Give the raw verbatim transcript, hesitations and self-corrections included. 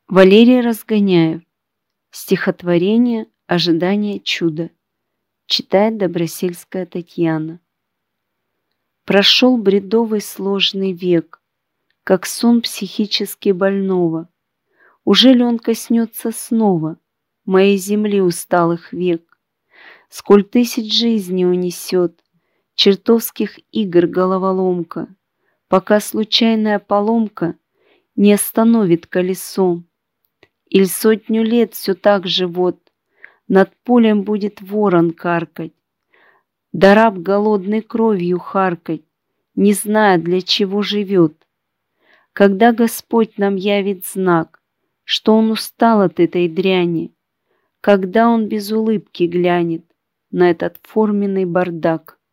Валерий Разгоняев. Стихотворение «Ожидание чуда». Читает Добросельская Татьяна. Прошел бредовый сложный век, как сон психически больного. Ужели он коснется снова моей земли усталых век? Сколь тысяч жизней унесет чертовских игр головоломка, пока случайная поломка не остановит колесо. Иль сотню лет все так же вот над полем будет ворон каркать, да раб голодной кровью харкать, не зная, для чего живет. Когда Господь нам явит знак, что Он устал от этой дряни, когда Он без улыбки глянет на этот форменный бардак.